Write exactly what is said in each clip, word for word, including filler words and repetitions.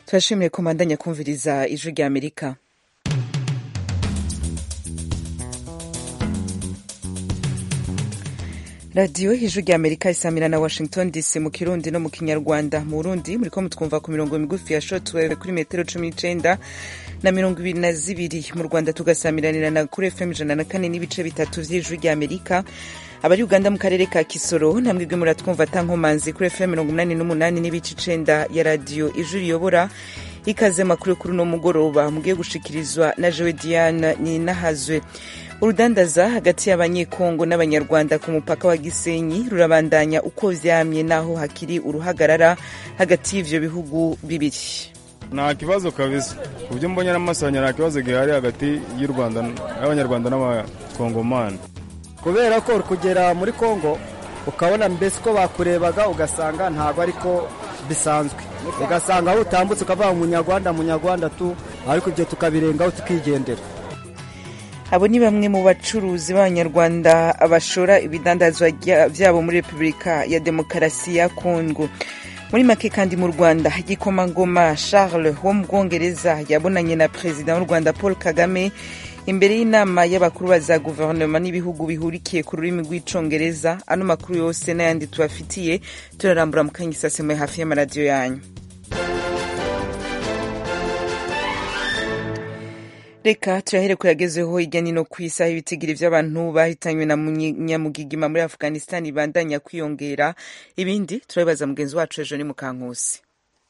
turashimiye ko mbandanya kumviriza ijwi rya Amerika. radiyo ijwi rya Amerika isamira na Washington D C mu Kirundi no mu Kinyarwanda. Mu Burundi muriko mutwumva ku mirongo migufi ya shortwave kuri metero cumi n'icenda na mirongo ibiri na zibiri. Mu Rwanda tugasamiranira na kuri F M ijana na kane n'ibice bitatu vy'ijwi rya Amerika. Abari Uganda mu karere ka Kisoro namwebwe muratwumva tankomanzi kuri F M mirongo umunani n'umunani n'ibice icenda ya radiyo ijwi riyobora. Ikaze makuru kuri no mugoroba mugiye gushikirizwa na Joe Diane Ninahazwe. Urudandaza hagati y'abanyekongo n'abanyarwanda ku mupaka wa Gisenyi rurabandanya uko vyamye naho hakiri uruhagarara hagati y'ivyo bihugu bibiri. Nta kibazo kabisa kubyo mbonye n'amasanya, nta kibazo gihari hagati y'u Rwanda n'abanyarwanda n'abakongomani, kubera ko kugera muri Kongo ukabona mbese ko bakurebaga ugasanga ntago ariko bisanzwe, ugasanga aho utambutse ukava mu Nyarwanda mu Nyarwanda tu, ariko ibyo tukabirengaho tukigendera. Abo ni bamwe mu bacuruzi b'abanyarwanda bashora ibidandazwa vyabo muri Repubulika ya Demokarasi ya Kongo. Muri make kandi mu Rwanda igikomangoma Charles wo mu Bwongereza yabonanye na Perezida w'u Rwanda Paul Kagame imbere y'inama y'abakuru baza guverinoma n'ibihugu bihurikiye ku rurimi rw'icongereza. Ano makuru yose n'ayandi tubafitiye turarambura mu kanya isaseme hafi y'amaradiyo yanyu. Reka turahere kuyagezeho hirya no kw'isi aho ibitigiri vy'abantu bahitanywe na nyamugigima muri Afghanistan ibandanya kwiyongera. Ibindi turabibaza mugenzi wacu ejo ni Mukankusi.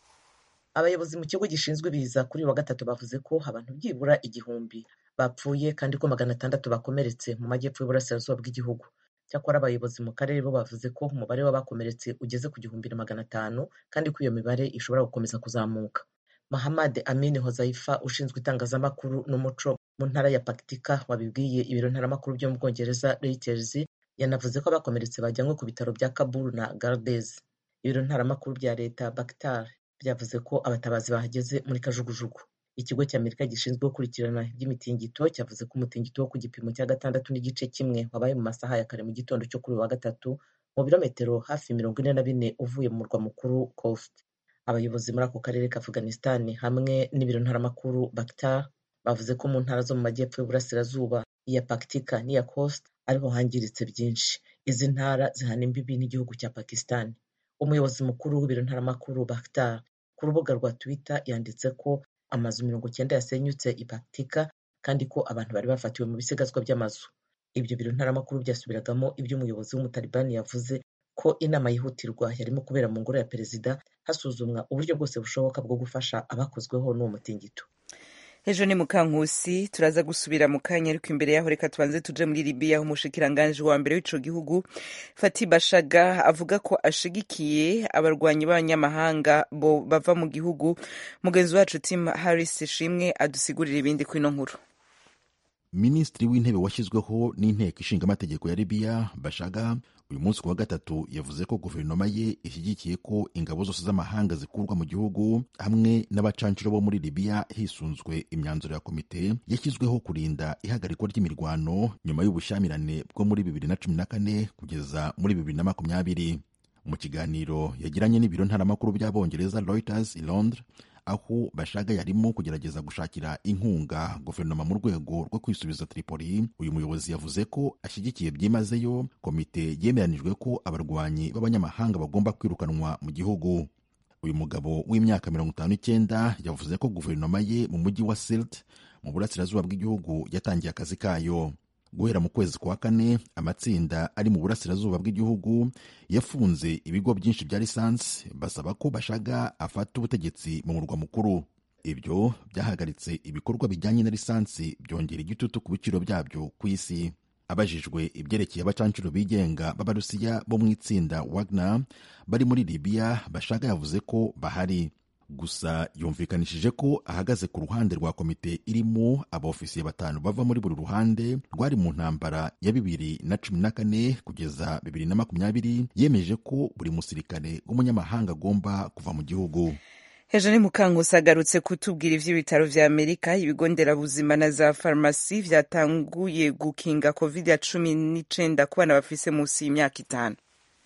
Abayobozi mu kigo gishinzwe ibiza kuri wa gatatu bavuze ko abantu byibura igihumbi bapfuye kandi ko magana atandatu bakomeretse mu majyepfo y'uburasirazuba bw'igihugu. Cyakora abayobozi mu karere bo bavuze ko umubare w'abakomeretse ugeze ku gihumbi na magana atanu kandi ko iyo mibare ishobora gukomeza kuzamuka. Mohamed Amin Hozaifa ushinzwe itangazamakuru n'umuco mu ntara ya Paktika wabibwiye ibiro ntaramakuru byo mu Bwongereza Reuters, yanavuze ko abakomeretse bajyanywe ku bitaro bya Kabul na Gardez. Ibiro ntaramakuru bya leta Bakhtar byavuze ko abatabazi bahageze muri kajugujugu. Ikigo cy'Amerika gishinzwe gukurikirana iby'imitingito cyavuze ko umutingito wo ku gipimo cya gatandatu n'igice kimwe wabaye mu masaha ya kare mu gitondo cyo kuri wa gatatu mu birometero hafi mirongo ine na bine uvuye mu murwa mukuru Khost. Abayobozi muri ako karere ka Afghanistan hamwe n'ibiro ntaramakuru Bakhtar bavuze ko mu ntara zo mu majyepfo y'uburasirazuba iya Paktika n'iya Khost ariho hangiritse byinshi. Izi ntara zihana imbibi n'igihugu cya Pakistan. Umuyobozi mukuru w'ibiro ntaramakuru Bakhtar ku rubuga rwa Twitter yanditse ko amazu mirongo cyenda yasenyutse i Paktika kandi ko abantu bari bafatiwe mu bisigazwa by'amazu. Ibyo biro ntaramakuru byasubiragamo ibyo umuyobozi w'umutalibani yavuze ko inama yihutirwa yarimo kubera mu ngoro ya perezida hasuzumwa uburyo bwose bushoboka bwo gufasha abakozweho n'uwo mutingito. Ejo ni Mukankusi, turaza gusubira mu kanya, ariko imbere yaho reka tubanze tuje muri Libya aho umushikiranganje wa mbere w'ico gihugu Fati Bashaga avuga ko ashigikiye abarwanyi b'abanyamahanga bo bava mu gihugu. Mugenzi wacu Tim Harris Shimwe adusigurira ibindi ku ino nkuru. Minisitiri w'intebe washyizweho n'inteko ishinga amategeko ya Libya Bashaga uyu munsi kuwa gatatu yavuze ko guverinoma ye ishyigikiye ko ingabo zose z'amahanga zikurwa mu gihugu hamwe n'abacancuro bo muri Libya hisunzwe imyanzuro ya komite yashyizweho kurinda ihagarikwa ry'imirwano nyuma y'ubushyamirane bwo muri bibiri na cumi na kane kugeza muri bibiri na makumyabiri. Mu kiganiro yagiranye n'ibiro ntaramakuru by'Abongereza Reuters i Londres, aho Bashaga yarimo kugerageza gushakira inkunga guverinoma mu rwego rwo kwisubiza Tripoli, uyu muyobozi yavuze ko ashyigikiye byimazeyo komite yemeranijwe ko abarwanyi b'abanyamahanga bagomba kwirukanwa mu gihugu. Uyu mugabo w'imyaka mirongo itanu n'icyenda yavuze ko guverinoma ye mu mujyi wa Sirt mu burasirazuba bw'igihugu yatangiye akazi kayo. Guhera mu kwezi kwa kane, amatsinda ari mu burasirazuba bw'igihugu yafunze ibigo byinshi bya lisansi basaba ko Bashaga afata ubutegetsi mu murwa mukuru. Ibyo byahagaritse ibikorwa bijyanye na lisansi, byongera igitutu ku biciro byabyo ku isi. Abajijwe ibyerekeye abacancuro bigenga b'Abarusiya bo mu itsinda Wagner bari muri Libya, Bashaga yavuze ko bahari. Gusa yumvikanishije ko ahagaze ku ruhande rwa komite irimo abaofisiye batanu bava muri buri ruhande rwari mu ntambara ya bibiri na cumi na kane kugeza bibiri na makumyabiri, yemeje ko buri musirikare w'umunyamahanga agomba kuva mu gihugu. Ejo ni Mukankusi agarutse kutubwira ivy'ibitaro vya Amerika, ibigo nderabuzima na za farumasi vyatanguye gukinga covid cumi n'icenda ku bana bafise munsi y'imyaka itanu.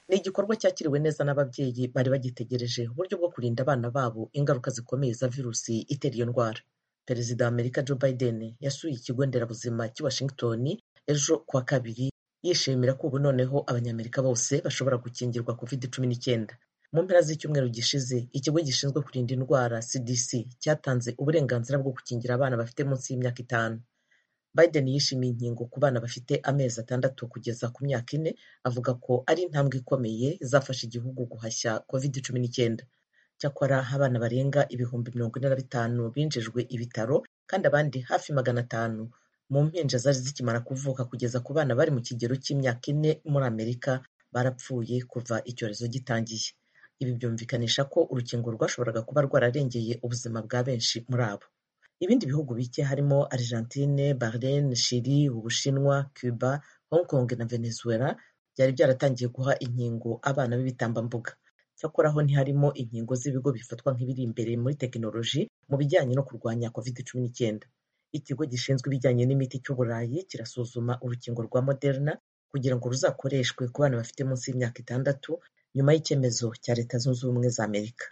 ni igikorwa cyakiriwe neza n'ababyeyi bari bagitegereje uburyo bwo kurinda abana babo ingaruka zikomeye za virusi itera iyo ndwara. Perezida wa Amerika Joe Biden yasuye ikigo nderabuzima cy'i Washington ejo kuwa kabiri yishimira ko ubu noneho abanyamerika bose bashobora gukingirwa covid cumi n'icyenda. Mu mpera z'icyumweru gishize ikigo gishinzwe kurinda indwara C D C cyatanze uburenganzira bwo gukingira abana bafite munsi y'imyaka itanu. Biden yishimiye inkingo ku bana bafite amezi atandatu kugeza ku myaka ine, avuga ko ari intambwe ikomeye izafasha igihugu guhashya covid cumi n'icyenda. Cyakora abana barenga ibihumbi mirongo ine na bitanu binjijwe ibitaro kandi abandi hafi magana atanu mu mpinja zari zikimara kuvuka kugeza ku bana bari mu kigero cy'imyaka ine muri Amerika barapfuye kuva icyorezo gitangiye. Ibi byumvikanisha ko urukingo rwashoboraga kuba rwararengeye ubuzima bwa benshi muri abo. Ibindi bihugu bike harimo Argentine, Bahrain, Chili, Ubushinwa, Cuba, Hong Kong na Venezuela byari byaratangiye guha inkingo abana b'ibitambambuga. Cyakora ho ntiharimo inkingo z'ibigo bifatwa nk'ibiri imbere muri tekinoloji mu bijyanye no kurwanya covid cumi n'icyenda. Ikigo gishinzwe ibijyanye n'imiti cy'Uburayi kirasuzuma urukingo rwa Moderna kugira ngo ruzakoreshwe ku bana bafite munsi y'imyaka itandatu nyuma y'icyemezo cya Leta Zunze Ubumwe za Amerika.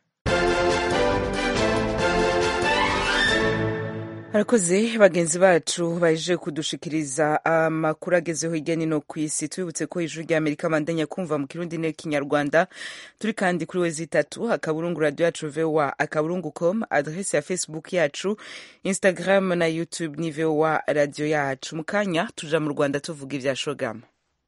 Harakoze bagenzi bacu baje kudushikiriza amakuru agezeho hirya no hino ku isi. Tubibutse ko ijuru rya Amerika bandanya kumva mu Kirundi n'Ikinyarwanda. Turi kandi kuri wezi itatu akaburungu radio yacu V O A akaburungu com, adresse ya Facebook yacu, Instagram na YouTube ni V O A radio yacu. Mukanya tuja mu Rwanda tuvuga ivya Shogama.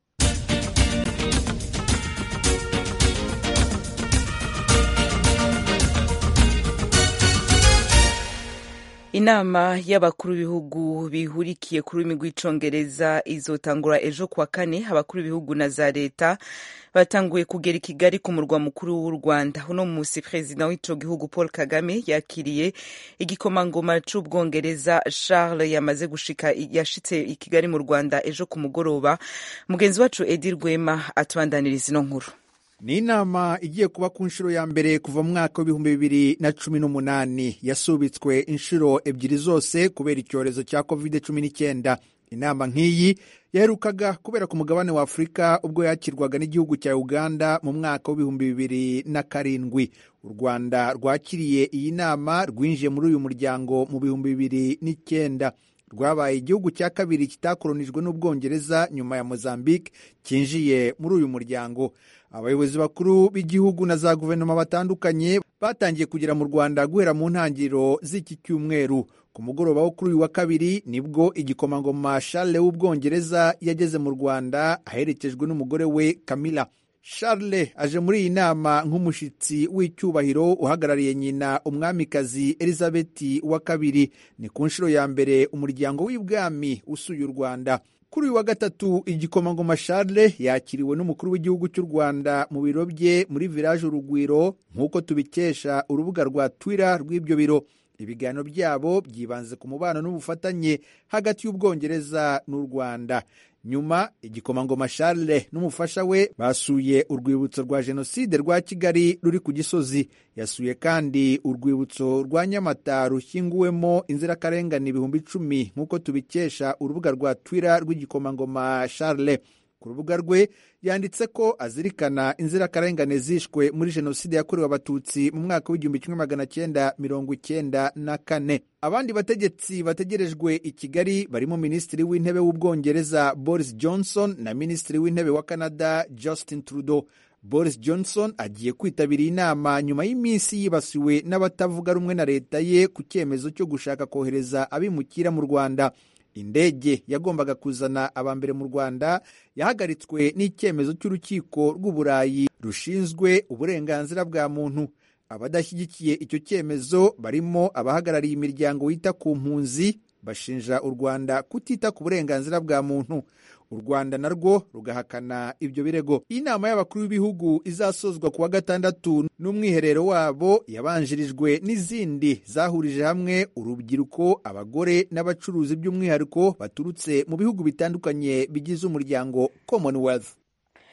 Inama y'abakuru b'ibihugu bihurikiye kuri rurimi rw'icongereza izotangura ejo kuwa kane. Abakuru b'ibihugu na za leta batanguye kugera i Kigali ku murwa mukuru w'u Rwanda. Uno musi perezida w'ico gihugu Paul Kagame yakiriye igikomangoma c'Ubwongereza Charles yamaze gushika yashitse i Kigali mu Rwanda ejo ku mugoroba. Mugenzi wacu Edi Rwema atubandaniriza ino nkuru. Ni inama igiye kuba ku nshuro ya mbere kuva mu mwaka w'ibihumbi bibiri na cumi n'umunani. Yasubitswe inshuro ebyiri zose kubera icyorezo cya covid cumi n'icyenda. Inama nk'iyi yaherukaga kubera ku mugabane wa Afurika ubwo yakirwaga n'igihugu cya Uganda mu mwaka w'ibihumbi bibiri na karindwi. U Rwanda rwakiriye iyi nama rwinjiye muri uyu muryango mu bihumbi bibiri n'icyenda. Rwabaye igihugu cya kabiri kitakolonijwe n'Ubwongereza nyuma ya Mozambique cyinjiye muri uyu muryango. Abayobozi bakuru b'igihugu na za guverinoma batandukanye batangiye kugera mu Rwanda guhera mu ntangiriro z'iki cyumweru. Ku mugoroba wo kuri uyu wa kabiri nibwo igikomangoma Charles w'Ubwongereza yageze mu Rwanda aherekejwe n'umugore we Camilla. Charles aje muri iyi nama nk'umushitsi w'icyubahiro uhagarariye nyina umwamikazi Elizabeth wa kabiri. Ni ku nshuro ya mbere umuryango w'ibwami usuye u Rwanda. Kuri uyu wa gatatu igikomangoma Charles yakiriwe n'umukuru w'igihugu cy'u Rwanda mu biro bye muri Village Urugwiro nk'uko tubikesha urubuga rwa Twitter rw'ibyo biro. Ibiganiro byabo byibanze ku mubano n'ubufatanye hagati y'Ubwongereza n'u Rwanda. Nyuma igikomangoma Charles n'umufasha we basuye urwibutso rwa Jenoside rwa Kigali ruri ku Gisozi. Yasuye kandi urwibutso rwa Nyamata rushyinguwemo inzirakarengane ibihumbi icumi nk'uko tubikesha urubuga rwa Twitter rw'igikomangoma Charles. Ku rubuga rwe yanditse ko azirikana inzirakarengane zishwe muri Jenoside yakorewe Abatutsi mu mwaka w'igihumbi kimwe magana cyenda mirongo icyenda na kane. Abandi bategetsi bategerejwe i Kigali barimo Minisitiri w'Intebe w'Ubwongereza Boris Johnson na Minisitiri w'Intebe wa Canada Justin Trudeau. Boris Johnson agiye kwitabira inama nyuma y'iminsi yibasiwe n'abatavuga rumwe na leta ye ku cyemezo cyo gushaka kohereza abimukira mu Rwanda. Indege yagombaga kuzana abambere mu Rwanda yahagaritswe n'icyemezo cy'urukiko rw'Uburayi rushinzwe uburenganzira bwa muntu. Abadashyigikiye icyo cyemezo barimo abahagarariye imiryango yita ku mpunzi bashinja u Rwanda kutita ku burenganzira bwa muntu. U Rwanda narwo rugahakana ibyo birego. Inama y'abakuru b'ibihugu izasozwa kuwa gatandatu n'umwiherero wabo yabanjirijwe n'izindi zahurije hamwe urubyiruko, abagore n'abacuruzi by'umwihariko baturutse mu bihugu bitandukanye bigize umuryango Commonwealth.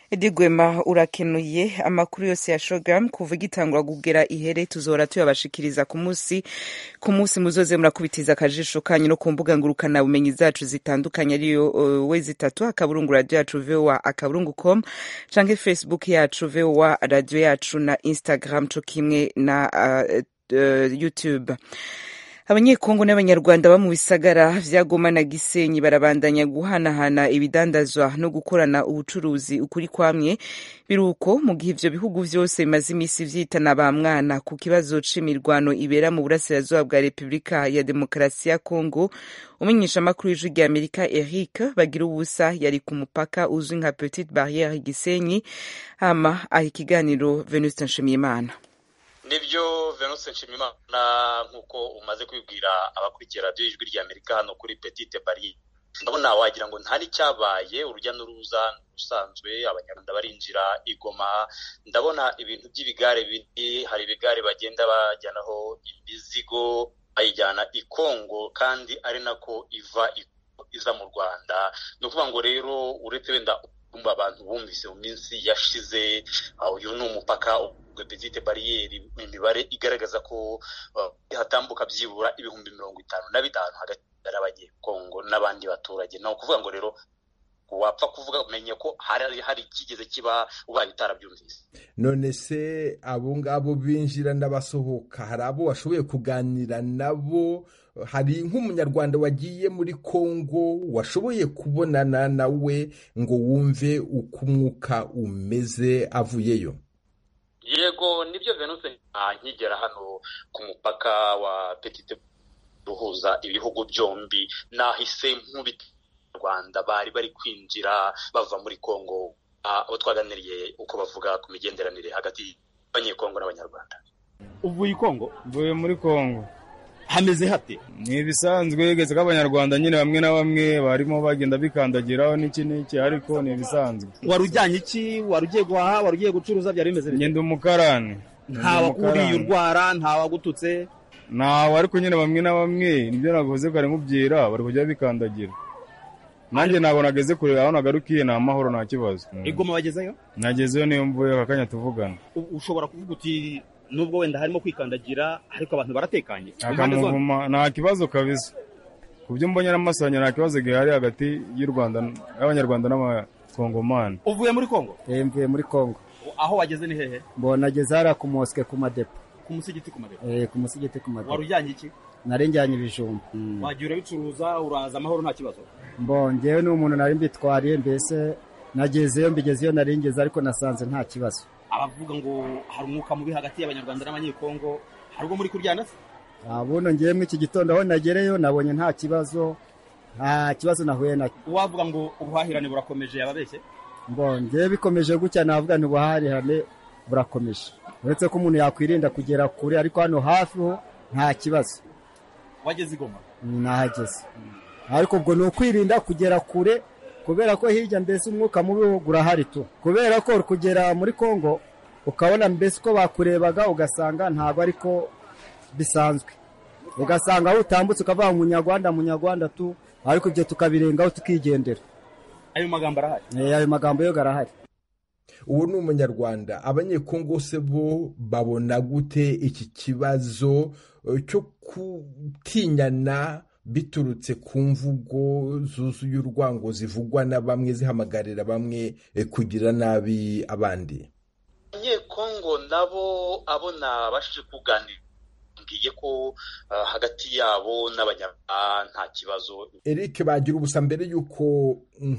Edi Gwema urakenuye. Amakuru yose ya Shogam kuva igitangura kugera ihere tuzora tuyabashikiriza ku munsi ku munsi muzoze murakubitiza akajisho kanyu no ku mbuga ngurukana bumenyi zacu zitandukanye ariyo uh, wezi tatu akaburungu radio yacu V O A akaburungu com canke Facebook yacu V O A radio yacu na Instagram co kimwe na uh, uh, YouTube. Abanyekongo n'abanyarwanda ba mu bisagara vya Goma na Gisenyi barabandanya guhanahana ibidandazwa no gukorana ubucuruzi ukuri kwamwe biruko mu gihe ivyo bihugu vyose bimaze imisi vyitana ba mwana ku kibazo c'imirwano ibera mu burasirazuba bwa Republika ya Demokarasi ya Kongo. Umenyesha makuru y'ijwi rya Amerika Eric bagira ubusa yari ku mupaka uzwi nka Petite Barrière Gisenyi hama aho ikiganiro Venuste Nshimiyimana. Nibyo Venus Nshimimana nkuko umaze kwibwira abakurikira radio y'ijwi rya Amerika hano kuri Petite Barrière. Ndabona wagira ngo ntari cyabaye urujya n'uruza rusanzwe abanyarwanda barinjira igoma. Ndabona ibintu by'ibigare bindi, hari ibigare bagenda bajyanaho imizigo ayijyana i Kongo kandi ari nako iva iza mu Rwanda. No kuvuga ngo rero uretse wenda kumba abantu bumvise mu minsi yashize uyu ni umupaka Petite Barrière imibare igaragaza ko uh, hatambuka byibura ibihumbi mirongo itanu na bitanu hagati y'abanyekongo n'abandi baturage. No kuvuga ngo rero wapfa kuvuga umenye ko hari hari kigeze kiba ubaye utarabyumvise. None se abo ngabo binjira n'abasohoka hari abo washoboye kuganira nabo? Hari nk'umunyarwanda wagiye muri Kongo washoboye kubonana nawe ngo wumve uko umwuka umeze avuyeyo? Yego nibyo Venuse nkigera hano ku mupaka wa Petite ruhuza ibihugu byombi nahise nk'ubita Rwanda bari bari kwinjira bava muri Kongo. Abo twaganiriye uko bavuga ku migenderanire hagati y'abanyekongo n'abanyarwanda. Uvuye Kongo? Mvuye muri Kongo. Hameze hate? Ni bisanzwe geze k'abanyarwanda nyine bamwe na bamwe barimo bagenda bikandagiraho n'iki n'iki ariko ni bisanzwe. Warujyanye iki? Warugiye guhaha, warugiye gucuruza byari bimeze bite? Ngenda umukarani. Nta wakuriye urwara, nta wagututse? Nta ariko nyine bamwe na bamwe nibyo navuze ko ari nk'ubyera bari kujya bikandagira. Nanjye ntabwo nageze kure aho nagarukiye na amahoro nta kibazo. Igoma wagezeyo? Nagezeyo niyo mvuye akanya tuvugana. Ushobora kuvuga uti nubwo wenda harimo kwikandagira ariko abantu baratekanye. Akamuvuma nta kibazo kabisa. Kubyo mbonye n'amasanya nta kibazo gihari hagati y'u Rwanda y'abanyarwanda n'abakongomani. Uvuye muri Kongo? Eh mvuye muri Kongo. Aho wageze ni hehe? Mbona nageze ara ku mosque ku madepo. Ku musigiti ku madepo? Eh ku musigiti ku madepo. Warujyanye iki? Narenjyanye ibijumba. Mm. Wagira bicuruza uraza amahoro nta kibazo? Mbongewe n'umuntu nari mbitwariye mbese nagezeyo mbigezeyo naringeze ariko nasanze nta kibazo. Abavuga ngo hari umwuka mubi hagati y'abanyarwanda n'abanyekongo hari ubwo muri kuryana se? Abuno ngiye mu iki gitondo aho nagereyo nabonye nta kibazo nta kibazo nahuye na. Wavuga ngo ubuhahirane burakomeje yababeshye? Mbongewe bikomeje gutya navuga ntibuhahirane burakomeje. Uretse ko umuntu yakwirinda kugera kure ariko hano hafi ho nta kibazo. Wageze Igoma? Nahageze. Ariko ubwo no kwirinda kugera kure kubera ko hirya mbese umwuka mubi gurahari tu. Kubera ko kugera muri Kongo ukabona mbese ko bakurebaga ugasanga ntago ariko bisanzwe. Ugasanga aho utambutse ukava mu Nyarwanda mu Nyarwanda tu ariko ibyo tukabirengaho tukigendera. Ayo magambo arahari? Eh ayo magambo yo garahari. Uwo ni umunyarwanda. Abanyekongo se bo babona gute iki kibazo cyo kutinyana biturutse ku mvugo zuzuye urwango zivugwa na bamwe zihamagarira bamwe kugira nabi abandi? Abanyekongo nabo abona bashije kuganira ngiye ko uh, hagati yabo n'abanyarwanda nta kibazo. Eric bagira ubusa mbere yuko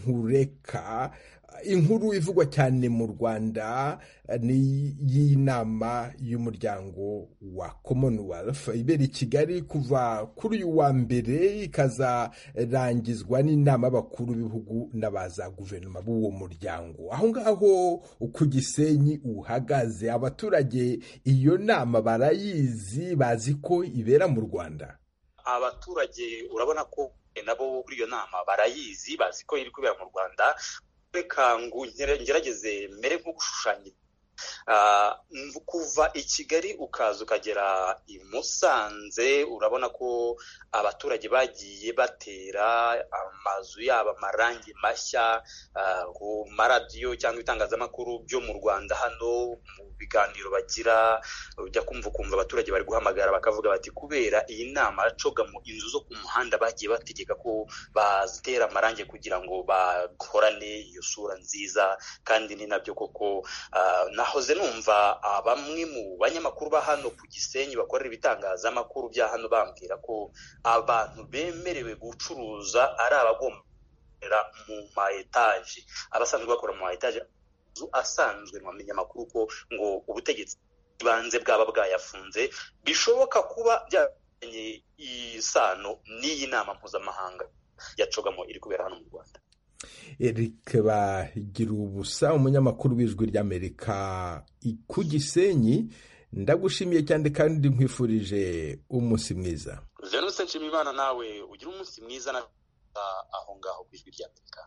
nkureka inkuru ivugwa cyane mu Rwanda ni y'inama y'umuryango wa Commonwealth ibera i Kigali kuva kuri uyu wa mbere ikazarangizwa n'inama y'abakuru b'ibihugu n'abaza guverinoma b'uwo muryango. Aho ngaho ku Gisenyi uhagaze abaturage iyo nama barayizi bazi ko ibera mu Rwanda? Abaturage urabona ko nabo kuri iyo nama barayizi bazi ko iri kubera mu Rwanda. Reka ngo ngerageze mere nko gushushanya kuva i Kigali ukaza ukagera i Musanze urabona ko abaturage bagiye batera amazu yabo amarangi mashya ku maradiyo cyangwa itangazamakuru byo mu Rwanda hano mu biganiro bagira ujya kumva kumva abaturage bari guhamagara bakavuga bati kubera iyi nama yacoga mu inzu zo ku muhanda bagiye bategeka ko bazitera amarangi kugira ngo bakorane iyo sura nziza kandi ni nabyo koko nahoze numva bamwe mu banyamakuru ba hano ku Gisenyi bakorera ibitangazamakuru bya hano bambwira ko abantu bemerewe gucuruza ari abagomba mu ma etaje abasanzwe bakora mu ma etaje asanzwe mu binyamakuru ko ngo ubutegetsi banze bwaba bwayafunze bishoboka kuba byanye isano n'iyi nama mpuzamahanga yacogamo iri kubera hano mu Rwanda. Eric bagira ubusa umunyamakuru w'ijwi ry'Amerika ku Gisenyi ndagushimiye cyane kandi nkwifurije umunsi mwiza. Venus Nshimiyimana nawe ugira umunsi mwiza na aho ngaho ku ijwi ry'Amerika.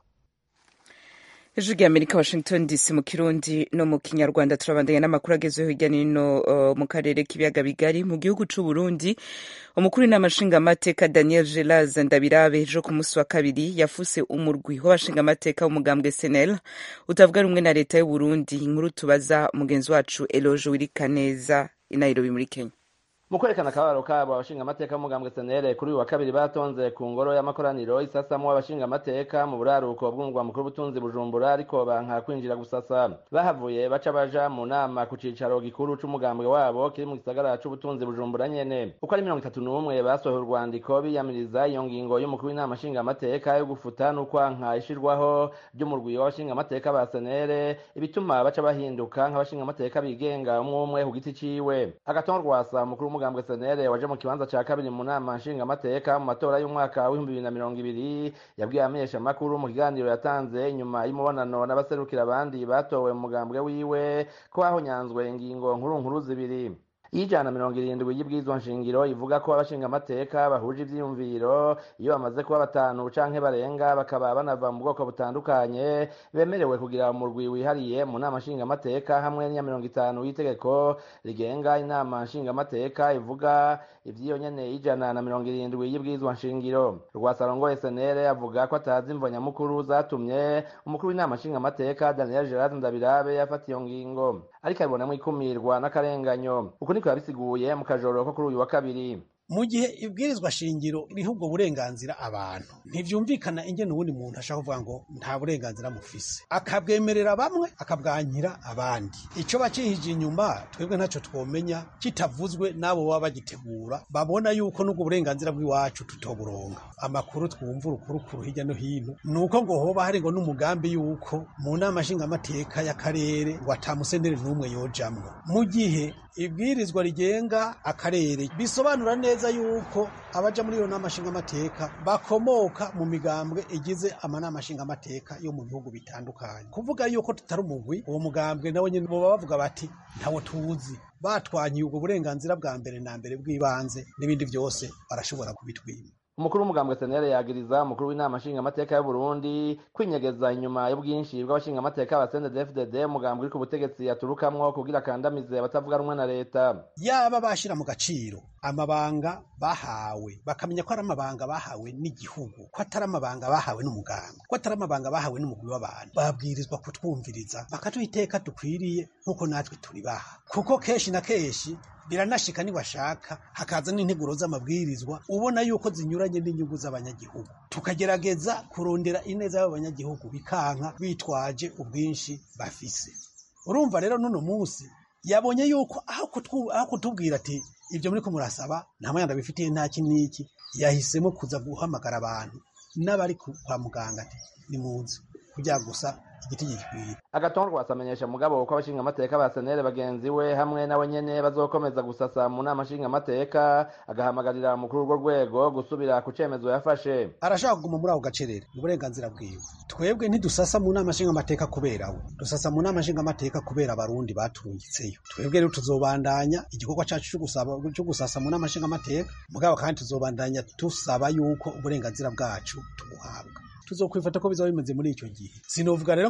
Ijwi ry'Amerika Washington D C mu Kirundi no mu Kinyarwanda turabandanya n'amakuru agezweho hirya no hino uh, mu karere k'ibiyaga bigari mu gihugu c'u Burundi. Umukuru n'amashinga amateka Daniel Gelaz Ndabirabe ejo ku munsi wa kabiri yafuse umurwi w'abashinga amateka w'umugambwe S N L utavuga rumwe na leta y'u Burundi. Inkuru tubaza mugenzi wacu Eloge Wirikaneza i Nairobi muri Kenya. Mu kwerekana akabaro kabo abashinga amateka mugambwe S N L kuri uyu wa kabiri batonze ku ngoro y'amakoraniro isasamo abashinga amateka mu buraruko bw'umugwa mukuru butunzi Bujumbura ariko banka kwinjira gusasa bahavuye baca baja mu nama ku cicaro gikuru c'umugambwe wabo kiri mu gisagara c'ubutunzi Bujumbura nyene uko ari mirongo itatu n'umwe basohoye urwandiko biyamiriza iyo ngingo y'umukuru w'inama nshinga amateka yo gufuta no kwanka ishirwaho ry'umurwi w'abashinga amateka ba S N L ibituma baca bahinduka nk'abashinga amateka bigenga umwe umwe ku giti ciwe agatonrwasa mukuru umugambwe S N L waje mu kibanza ca kabiri mu nama nshinga amateka mu matora y'umwaka wa bibiri na mirongo ibiri yabwiye amenyesha makuru mu kiganiro yatanze nyuma y'umubonano n'abaserukira abandi batowe mu mugambwe wiwe ko ahonyanzwe ingingo nkuru nkuru zibiri. Ijana mirongo irindwi y'ibwirizwa nshingiro ivuga ko abashinga amateka bahuje ivyiyumviro iyo bamaze kuba batanu canke barenga bakaba banava mu bwoko butandukanye bemerewe kugira umurwi wihariye mu nama nshinga amateka hamwe n'iya mirongo itanu y'itegeko rigenga inama nshinga amateka ivuga ivyiyo nyene ijana na mirongo irindwi y'ibwirizwa nshingiro. Rwasarongo S N L avuga ko atazi imvo nyamukuru zatumye umukuru w'inama nshinga amateka Daniel Gelaz Ndabirabe yafata iyo ngingo ariko abibonamwo ikumirwa n'akarenganyo. Uku niko yabisiguye mu kajoro ko kuri uyu wa kabiri. Mu gihe ibwirizwa shingiro riha ubwo burenganzira abantu ntivyumvikana ingene uwundi muntu ashaka kuvuga ngo nta burenganzira mufise akabwemerera bamwe akabwankira abandi. Ico bacihije inyuma twebwe ntaco twomenya kitavuzwe nabo baba bagitegura babona yuko n'ubwo burenganzira bw'iwacu tutoburonga. Amakuru twumva urukurukuru hirya no hino nuko ngo hoba hari ngo n'umugambi yuko mu nama nshinga amateka y'akarere ngo atamusenere n'umwe yojamwo mu gihe ibwirizwa rigenga akarere bisobanura neza yuko abaja muri iyo nama nshinga amateka bakomoka mu migambwe igize amanama nshinga amateka yo mu bihugu bitandukanye. Kuvuga yuko tutari umugwi uwo mugambwe nawe nyene bo bavuga bati ntawo tuzi batwanyiye ubwo burenganzira bwa mbere na mbere bw'ibanze n'ibindi byose barashobora kubitwima. Umukuru w'umugambwe S N L yagiriza umukuru w'inama nshinga amateka y'u Burundi kwinyegeza inyuma y'ubwinshi bw'abashinga amateka ba C N D D F D D umugambwe uri ku butegetsi yaturukamwo kugira kandamize abatavuga rumwe na leta. Yaba bashira mu gaciro amabanga bahawe bakamenya ko ari amabanga bahawe n'igihugu ko atari amabanga bahawe n'umugambwe ko atari amabanga bahawe n'umugwi w'abantu babwirizwa kutwumviriza bakatuiteka dukwiriye nkuko natwe turi baha kuko keshi na keshi biranashika ni washaka hakaza n'integuro z'amabwirizwa ubona yuko zinyuranye n'inyungu z'abanyagihugu tukagerageza kurondera ineza y'abanyagihugu bikanka bitwaje ubwinshi bafise. Urumva rero nuno munsi yabonye yuko aho kutubwira ati ibyo muri ko murasaba nta mwanda bifitiye nta kiniki yahisemo kuza guhamagara abantu n'abari kwa muganga ati ni munsi kujya gusa igiti gikwiye. Agatonrwa asamenyesha mugabo ko abashinga amateka ba S N L bagenzi we hamwe nawe nyene bazokomeza gusasa mu nama nshinga amateka agahamagarira mu kuri urwo rwego gusubira ku cemezo yafashe. Arashaka kuguma muri ako gacerere uburenganzira bwiwe. Twebwe ntidusasa mu nama nshinga amateka kubera we dusasa mu nama nshinga amateka kubera abarundi baturungitseyo. Twebwe rero tuzobandanya igikorwa cyacu cyo gusaba cyo gusasa mu nama nshinga amateka mugabo kandi tuzobandanya tusaba yuko uburenganzira bwacu tubuhabwa. Tuzokwifata ko bizaba bimeze muri icyo gihe. Sinovuga rero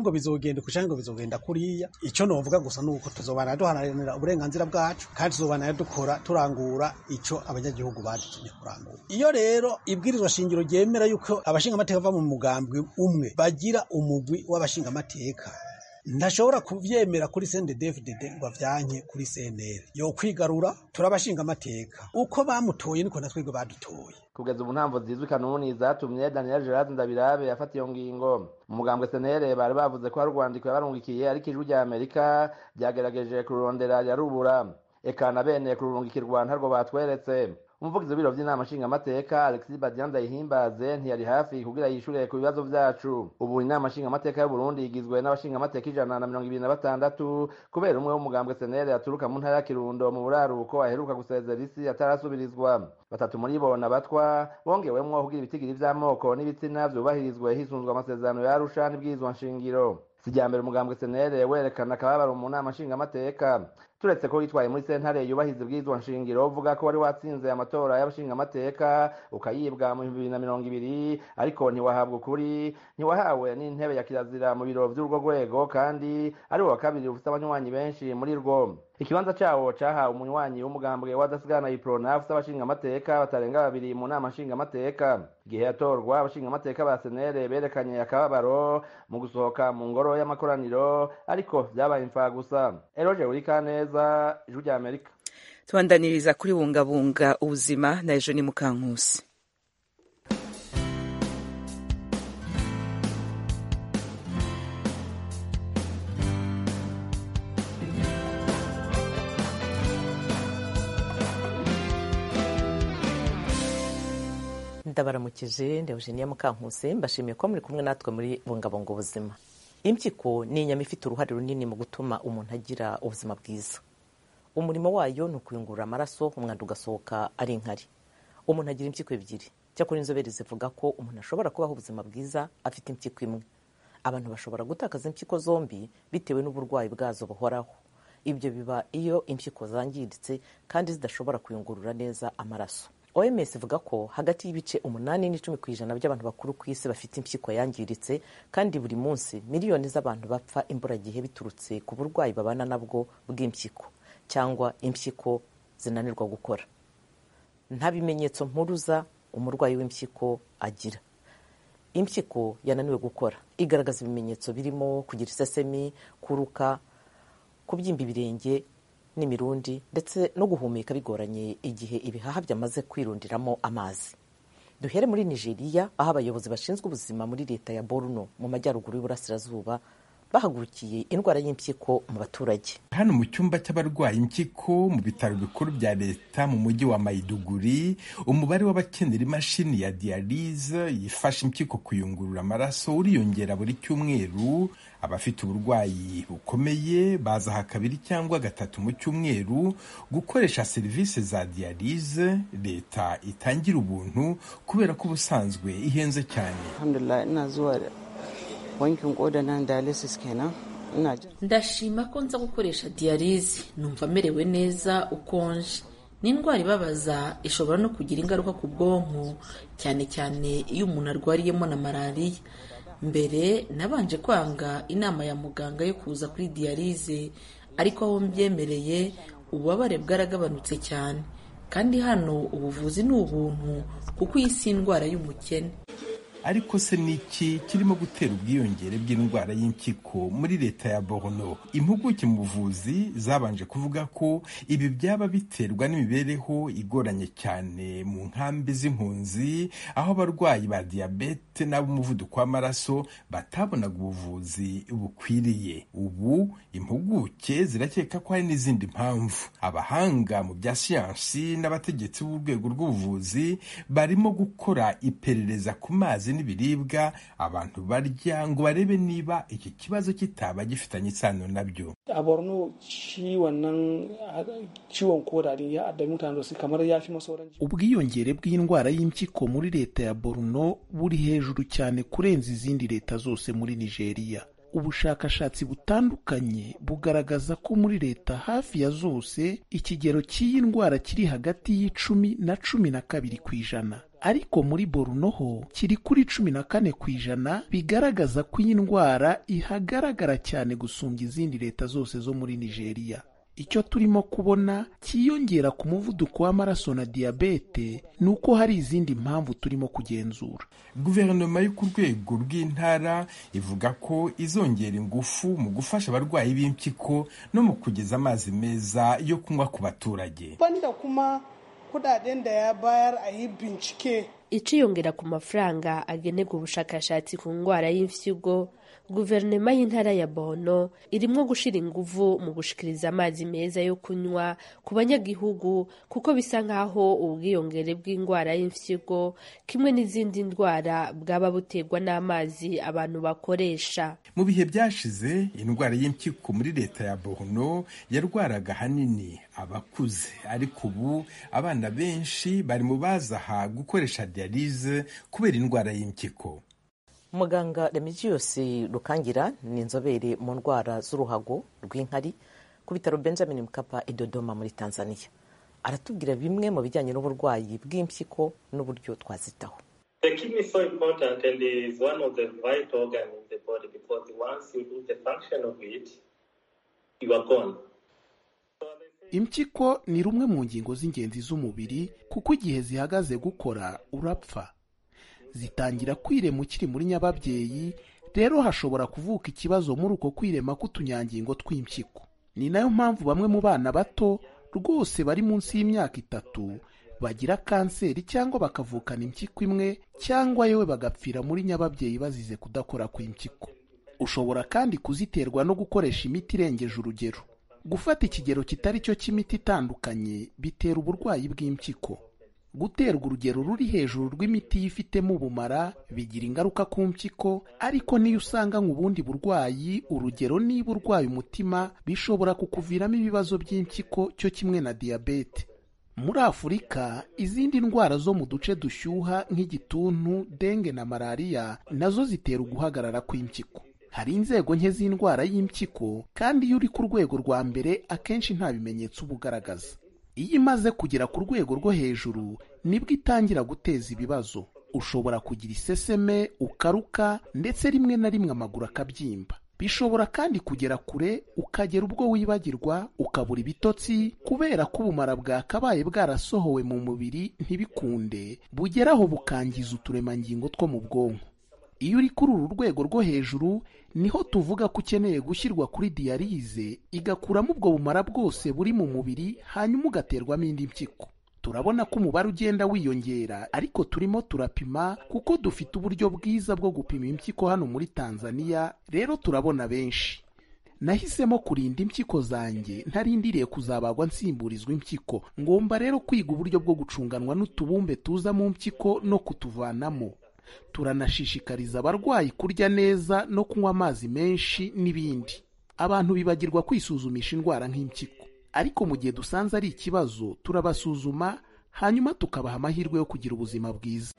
ngo bizogenda kucanke ngo bizogenda kuriya. Ico novuga gusa nuko tuzobana duharanira uburenganzira bwacu kandi tuzobana dukora turangura ico abanyagihugu badutumye kurangura. Iyo rero ibwirizwa shingiro ryemera yuko abashinga amateka bava mu mugambwe umwe bagira umugwi w'abashinga amateka, ndashobora kuvyemera kuri C N D D F D D ngo avyanke kuri C N L. Yo kwigarura turabashinga amateka uko bamutoye niko natwebwe badutoye. Kugeza ubu ntamvo zizwi kanuni zatumye Daniel Gerard Ndabirabe yafata iyo ngingo. Mu mugambwe C N L bari bavuze ko hari urwandiko yabarungikiye ariko ijwi rya Amerika ryagerageje kururondera yarubura, eka na bene kururungikirwa ntarwo batweretse. Umuvugizi w'ibiro vy'inama nshinga amateka Alexis Badian Ndayihimbaze ntiyari hafi kugira yishure ku bibazo vyacu. Ubu inama nshinga amateka y'u Burundi igizwe n'abashinga amateka ijana na mirongo ibiri na batandatu kubera umwe w'umugambwe C N L aturuka mu ntara ya Kirundo mu buraruko aheruka gusezera isi atarasubirizwa. Batatu muri bo nabatwa bongewemwo kugira ibitigiri vy'amoko n'ibitsina vyubahirizwe hisunzwe amasezerano ya Arusha n'ibwirizwa nshingiro. Sijambere umugambwe C N L werekana kababaro mu nama nshinga amateka. Turetse ko yitwaye muri sentare yubahiza ibwirizwa nshingiro uvuga ko wari watsinze amatora y'abashinga amateka ukayibwa mu bibiri na mirongo ibiri ariko ntiwahabwa ukuri, ntiwahawe n'intebe ya kirazira mu biro vy'urwo rwego kandi ari wa kabiri ufite abanywanyi benshi muri rwo. Ikibanza cawo cahawe umunywanyi w'umugambwe w'adasigana Iprona ufite abashinga amateka batarenga babiri mu nama nshinga amateka. Igihe yatorwa abashinga amateka ba C N L berekanye akababaro mu gusohoka mu ngoro y'amakoraniro ariko vyabaye imfa gusa. Eroje Urikaneza, Ijwi rya Amerika. Tubandaniriza kuri bungabunga ubuzima na Ejo ni Mukankusi. Ndabaramukije Eugenia Mukankusi, mbashimiye ko muri kumwe natwe muri bungabunga ubuzima. Impyiko ni inyama ifite uruhare runini mu gutuma umuntu agira ubuzima bwiza. Umurimo wayo ni ukuyungurura amaraso umwanda ugasohoka ari inkari. Umuntu agira impyiko ebyiri. Cyakora inzobere zivuga ko umuntu ashobora kubaho ubuzima bwiza afite impyiko imwe. Abantu bashobora gutakaza impyiko zombi bitewe n'uburwayi bwazo buhoraho. Ibyo biba iyo impyiko zangiritse kandi zidashobora kuyungurura neza amaraso. O M S ivuga ko hagati y'ibice umunani n'icumi ku ijana by'abantu bakuru ku isi bafite impyiko yangiritse kandi buri munsi miliyoni z'abantu bapfa imburagihe biturutse ku burwayi babana nabwo bw'impyiko cyangwa impyiko zinanirwa gukora. Nta bimenyetso mpuruza umurwayi w'impyiko agira. Impyiko yananiwe gukora igaragaza ibimenyetso birimo kugira isesemi, kuruka, kubyimba ibirenge n'imirundi ndetse no guhumeka bigoranye igihe ibihaha byamaze kwirundiramo amazi. Duhere muri Nigeria aho abayobozi bashinzwe ubuzima muri leta ya Borno mu majyaruguru y'Uburasirazuba bahagurukiye indwara y'impyiko mu baturage. Hano mu cyumba cy'abarwayi impyiko mu bitaro bikuru bya leta mu mujyi wa Maiduguri, umubare w'abakenera imashini ya dialyse yifasha impyiko kuyungurura amaraso uriyongera buri cyumweru. Abafite uburwayi bukomeye baza kabiri cyangwa gatatu mu cyumweru gukoresha serivisi za dialyse leta itangira ubuntu kubera ko ubusanzwe ihenze cyane. Alhamdulillah ina zuwa wankin koda na dialysis kenan. Ndashima ko nza gukoresha dialyse, numva merewe neza ukonje. Ni indwara ibabaza, ishobora no kugira ingaruka ku bwonko cyane cyane iyo umuntu arwariyemo na malariya. Mbere nabanje kwanga inama ya muganga yo kuza kuri dialyse, ariko aho mbyemereye ububabare bwaragabanutse cyane. Kandi hano ubuvuzi ni ubuntu kuko iyi si indwara y'umukene. Ariko se niki kirimo gutera ubwiyongere bw'indwara y'impyiko muri leta ya Borno? Impuguke mu buvuzi zabanje kuvuga ko ibi byaba biterwa n'imibereho igoranye cyane mu nkambi z'impunzi, aho abarwayi ba diabete n'abumuvuduko w'amaraso batabonaga ubuvuzi bukwiriye. Ubu impuguke zirakeka ko hari n'izindi mpamvu. Abahanga mu bya siyansi n'abategetsi b'urwego rw'ubuvuzi barimo gukora iperereza ku mazi n'ibiribwa abantu barya ngo barebe niba iki kibazo kitaba gifitanye isano nabyo. A Borno shi wannan ciwon koda din ya addabi mutane da su kamar yafi masauran. Ubwiyongere bw'indwara y'impyiko muri leta ya Borno buri hejuru cyane kurenza izindi leta zose muri Nigeria. Ubushakashatsi butandukanye bugaragaza ko muri leta hafi ya zose ikigero cy'iyi ndwara kiri hagati y'icumi na cumi na kabiri ku ijana. ariko muri Borno ho kiri kuri cumi na kane ku ijana, bigaragaza ko iyi ndwara ihagaragara cyane gusumbya izindi leta zose zo muri Nigeria. Icyo turimo kubona cyiyongera ku muvuduko w'amaraso na diyabete ni uko hari izindi mpamvu turimo kugenzura. Guverinoma yo ku rwego rw'intara ivuga ko izongera ingufu mu gufasha abarwayi b'impyiko no mu kugeza amazi meza yo kunywa ku baturage. Banda kuma kudaden da ya bayar a yi bincike. Iciyongera ku mafaranga agenerwa ubushakashatsi ku ndwara y'imfyiko, guverinoma y'intara ya Borno irimo gushira ingufu mu gushikiriza amazi meza yo kunywa ku banyagihugu, kuko bisa nkaho ubwiyongere bw'indwara y'imfyiko kimwe n'izindi ndwara bwaba buterwa n'amazi abantu bakoresha. Mu bihe byashize indwara y'impyiko muri leta ya Borno yarwaraga hanini abakuze, ariko ubu abana benshi bari mu bazaha gukoresha dialyse kubera indwara y'impyiko. Muganga Remigius Rukangira ni inzobere mu ndwara z'uruhago rw'inkari ku bitaro Benjamin Mkapa i Dodoma muri Tanzania. Aratubwira bimwe mu bijyanye n'uburwayi bw'impyiko n'uburyo twazitaho. The kidney is so important and is one of the vital organs in the body because once you lose the function of it, you are gone. Impyiko ni rumwe mu ngingo z'ingenzi z'umubiri, kuko igihe zihagaze gukora urapfa. Zitangira kwirema ukiri muri nyababyeyi, rero hashobora kuvuka ikibazo muri uko kwirema k'utunyangingo tw'impyiko. Ni nayo mpamvu bamwe mu bana bato rwose bari munsi y'imyaka itatu bagira kanseri cyangwa bakavukana impyiko imwe, cyangwa yewe bagapfira muri nyababyeyi bazize kudakora kw'impyiko. Ushobora kandi kuziterwa no gukoresha imiti irengeje urugero. Gufata ikigero kitari cyo cy'imiti itandukanye bitera uburwayi bw'impyiko. Guterwa urugero ruri hejuru rw'imiti yifitemo ubumara bigira ingaruka ku mpyiko, ariko niyo usanga nk'ubundi burwayi, urugero niba urwaye umutima, bishobora kukuviramo ibibazo by'impyiko cyo kimwe na diyabete. Muri Afurika, izindi ndwara zo mu duce dushyuha nk'igituntu, denge na malariya nazo zitera uguhagarara kw'impyiko. Hari inzego nke z'indwara y'impyiko, kandi iyo uri ku rwego rwa mbere akenshi nta bimenyetso uba ugaragaza. Iyo imaze kugera ku rwego rwo hejuru nibwo itangira guteza ibibazo. Ushobora kugira iseseme, ukaruka, ndetse rimwe na rimwe amaguru akabyimba. Bishobora kandi kugera kure ukagera ubwo wibagirwa, ukabura ibitotsi kubera ko ubumara bwakabaye bwarasohowe mu mubiri ntibikunde, bugeraho bukangiza uturemangingo two mu bwonko. Iyo uri kuri uru rwego rwo hejuru niho tuvuga ko ukeneye gushyirwa kuri dialyse igakuramo ubwo bumara bwose buri mu mubiri, hanyuma ugaterwamo indi mpyiko. Turabona ko umubare ugenda wiyongera, ariko turimo turapima kuko dufite uburyo bwiza bwo gupima impyiko hano muri Tanzania, rero turabona benshi. Nahisemo kurinda impyiko zanjye ntarindiriye kuzabagwa nsimburizwa impyiko. Ngomba rero kwiga uburyo bwo gucunganwa n'utubumbe tuza mu mpyiko no kutuvanamo. Turanashishikariza abarwayi kurya neza no kunywa amazi menshi n'ibindi. Abantu bibagirwa kwisuzumisha indwara nk'impyiko, ariko mu gihe dusanze ari ikibazo turabasuzuma, hanyuma tukabaha amahirwe yo kugira ubuzima bwiza.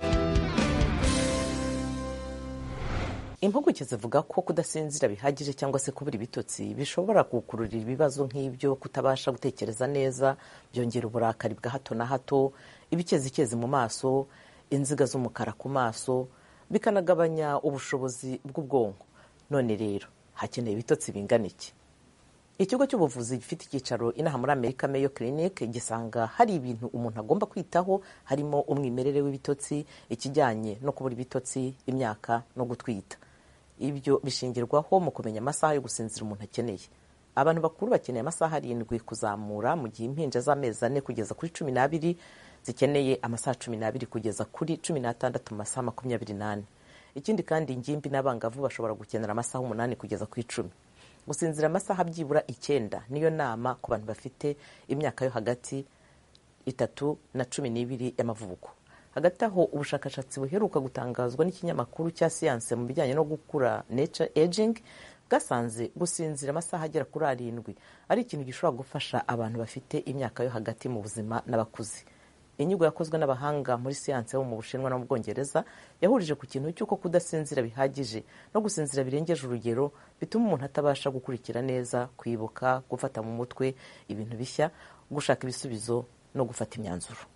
Impuguke zivuga ko kudasinzira bihagije cyangwa se kubura ibitotsi bishobora gukururira ibibazo nk'ibyo kutabasha gutekereza neza, byongera uburakari bwa hato na hato, ibikezikezi mu maso, inziga z'umukara ku maso, bikanagabanya ubushobozi bw'ubwonko. None rero hakeneye ibitotsi bingana iki? Ikigo cy'ubuvuzi gifite icyicaro inaha muri Amerika, Mayo Clinic, gisanga hari ibintu umuntu agomba kwitaho, harimo umwimerere w'ibitotsi, ikijyanye no kubura ibitotsi, imyaka no gutwita. Ibyo bishingirwaho mu kumenya amasaha yo gusinzira umuntu akeneye. Abantu bakuru bakeneye amasaha arindwi kuzamura, mu gihe impinja z'amezi ane kugeza kuri cumi n'abiri zikeneye amasaha cumi n'abiri kugeza kuri cumi n'atandatu mu masaha makumyabiri n'ane. Ikindi kandi ingimbi n'abangavu bashobora gukenera amasaha umunani kugeza ku icumi. Gusinzira amasaha byibura icyenda niyo nama ku bantu bafite imyaka yo hagati itatu na cumi n'ibiri y'amavuko. Hagati aho, ubushakashatsi buheruka gutangazwa n'ikinyamakuru cya siyanse mu bijyanye no gukura Nature Aging bwasanze gusinzira amasaha agera kuri arindwi ari ikintu gishobora gufasha abantu bafite imyaka yo hagati mu buzima n'abakuze. Inyigo yakozwe n'abahanga muri siyanse bo mu Bushinwa no mu Bwongereza yahurije ku kintu cy'uko kudasinzira bihagije no gusinzira birengeje urugero bituma umuntu atabasha gukurikira neza, kwibuka, gufata mu mutwe ibintu bishya, gushaka ibisubizo no gufata imyanzuro.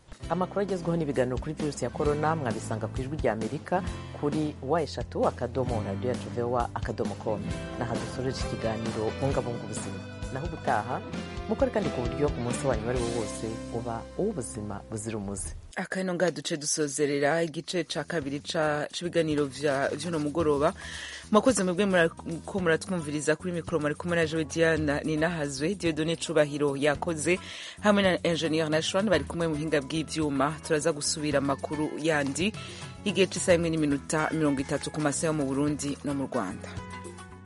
amakuru agezweho n'ibiganiro kuri virusi ya korona mwabisanga ku ijwi rya amerika kuri wa eshatu akadomo radiyo yacu vewa akadomo komu. naho dusoreje ikiganiro bungabunga ubuzima. naho ubutaha mukore kandi ku buryo umunsi wanyu wari wo wose uba uw'ubuzima buzira umuze. akano ngaha duce dusozerera igice ca kabiri c'ibiganiro vy'uno mugoroba. mwakoze mwebwe ko muratwumviriza kuri mikoro mwari kumwe na Joe Diana Ninahazwe, Dieudonné Cubahiro yakoze hamwe na Engineer Nashwan bari kumwe mu buhinga bw'ivyuma. turaza gusubira amakuru yandi igihe c'isaha imwe n'iminota mirongo itatu ku masaha yo mu Burundi no mu Rwanda.